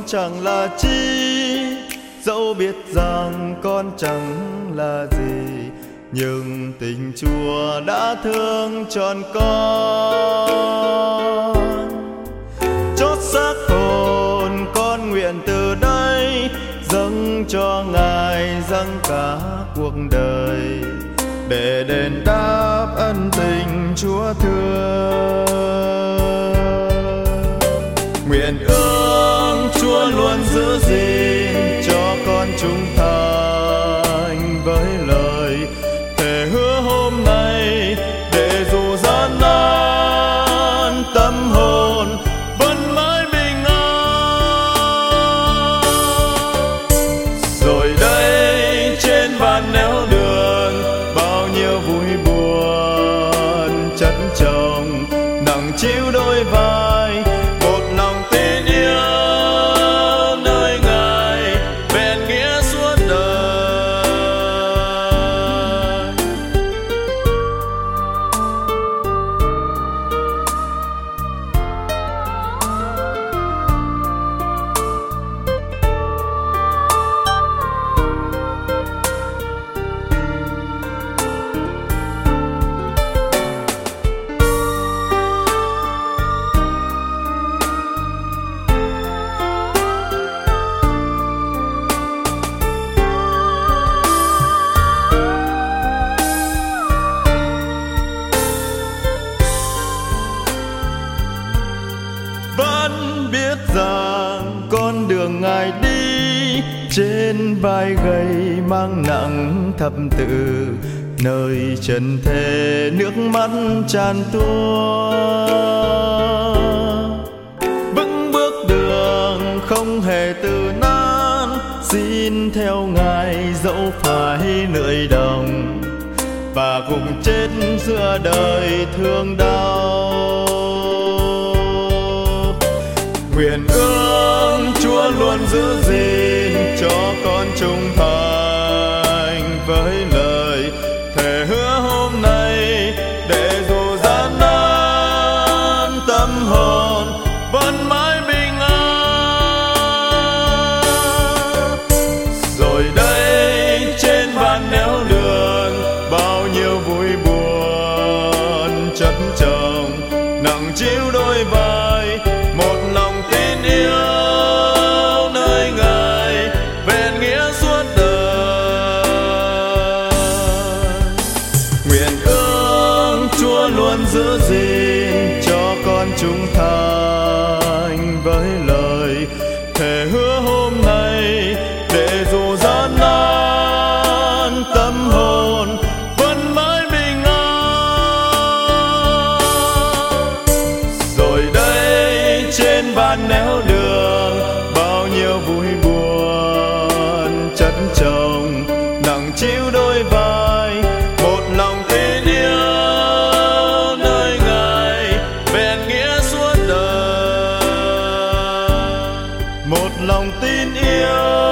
chẳng là chi, dẫu biết rằng con chẳng là gì, nhưng tình Chúa đã thương trọn con. Chót xác hồn con nguyện từ đây dâng cho Ngài, dâng cả cuộc đời để đền đáp ân tình Chúa thương. Nguyện ước Chúa luôn giữ gìn cho con trung thành với lời thề hứa hôm nay, để dù gian nan tâm hồn vẫn mãi bình an. Rồi đây trên vạn nẻo đường bao nhiêu vui buồn chất chồng, nặng chịu đôi vai một lòng tin yêu nơi Ngài vẹn nghĩa suốt đời. Vẫn biết rằng con đường Ngài đi trên vai gầy mang nặng thập tự, nơi trần thế nước mắt tràn tuôn. Vững bước đường không hề từ nan, xin theo Ngài dẫu phải lưỡi đồng và cùng chết giữa đời thương đau. Nguyện ước Chúa luôn giữ gìn cho con trung thành với lời thề hứa hôm nay, để dù gian nan tâm hồn vẫn mãi bình an. Rồi đây trên vạn nẻo đường bao nhiêu vui buồn chất chồng, nặng chịu đôi vai một lòng tin yêu nơi Ngài vẹn nghĩa suốt đời. Nguyện ước Chúa luôn giữ gìn cho con trung thành với lời thề hứa hôm nay, để dù gian nan tâm hồn vẫn mãi bình an. Rồi đây trên vạn nẻo đường bao nhiêu vui buồn chất chồng, nặng chịu đôi vai một lòng tin yêu nơi Ngài vẹn nghĩa suốt đời. Một lòng tin yêu